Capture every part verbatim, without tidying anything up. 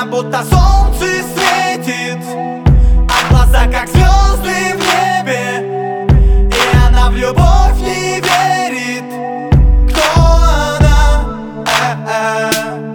будто солнце светит, а глаза как звезды в небе. И она в любовь не верит. Кто она? Э-э.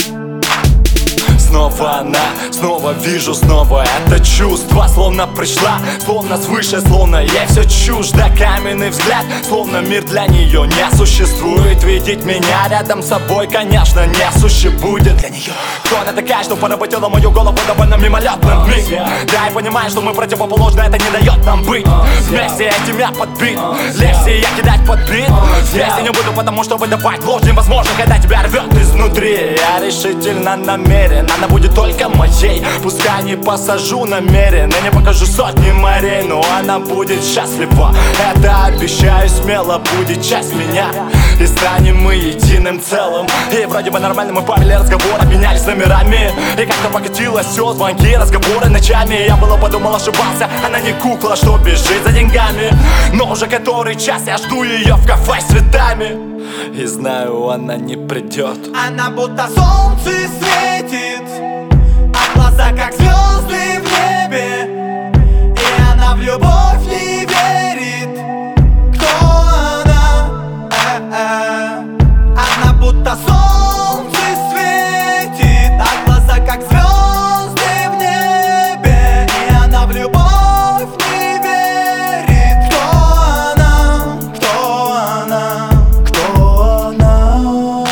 Снова она, снова вижу, снова это чувство. Словно пришла, словно свыше, словно ей все чуждо. Каменный взгляд, словно мир для нее не существует. Видеть меня рядом с собой, конечно, не суще будет для нее. Кто она такая, что поработила мою голову довольно мимолетным миг? Да, и понимаю, что мы противоположны, это не дает нам быть вместе. Этим я подбит, легче я кидать под бит. Вместе не буду, потому что выдавать ложь невозможно, когда тебя рвет изнутри. Я решительно намерен, она будет только моей. Пускай не посажу намеренно, не покажу сотни морей, но она будет счастлива. Это обещаю смело, будет часть меня. И станем мы единым целым. И вроде бы нормально мы повели разговор, обменялись номерами. И как-то покатилось все, звонки, разговоры ночами. Я было подумал, ошибался, она не кукла, что бежит за деньгами. Но уже который час я жду ее в кафе с цветами. И знаю, она не придет. Она будто солнце светит, а глаза как звезды в небе. И она в любовь не верит. Кто она? Э-э. Она будто солнце светит, а глаза как звезды в небе. И она в любовь не верит. Кто она? Кто она? Кто она?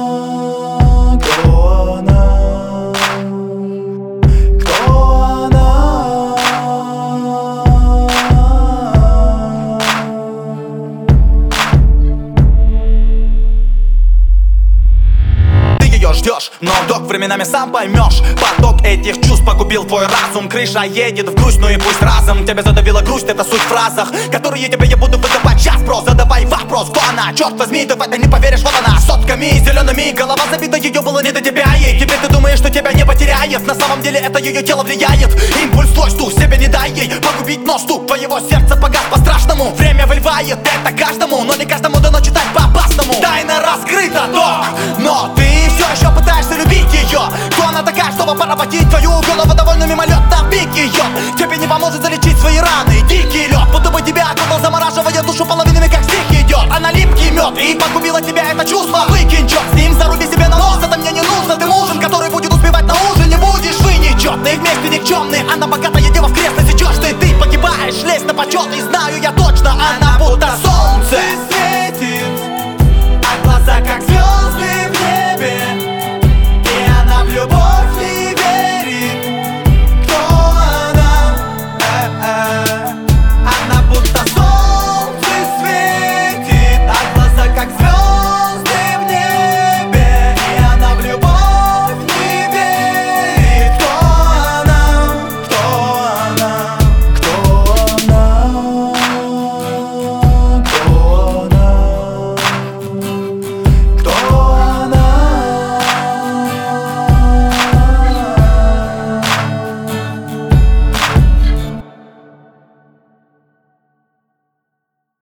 Кто она? Кто она? Ты ее ждешь, но док временами сам поймешь. Поток этих чувств погубил твой разум. Крыша едет в грусть, ну и пусть разом. Тебя задавила грусть, это суть в фразах, которые тебе я буду выдавать час. Про задавай вопрос, кто она? Черт возьми, ты в это не поверишь, вот она. Сотками зелеными, голова забита, ее было не до тебя. Ей теперь ты думаешь, что тебя не потеряет. На самом деле это ее тело влияет. Импульс твой, стук, себе не дай ей погубить, но стук твоего сердца погас по-страшному. Время выливает это каждому, но не каждому дано читать по-опасному. Тайна раскрыта, док, но ты все еще пытаешься любить ее. Кто она такая, чтобы поработить твою голову довольно мимолетно? Бить ее, тебе не поможет залечить свои раны. Дикий лед, будто бы тебя окутал, замораживая душу половинами, как стих идет. Она липкий мед, и погубила тебя это чувство. Выкинь черт с ним, заруби себе на нос. Это мне не нужно, ты мужем, который будет успевать на ужин. Не будешь вы нечетные, вместе никчемные. Она богата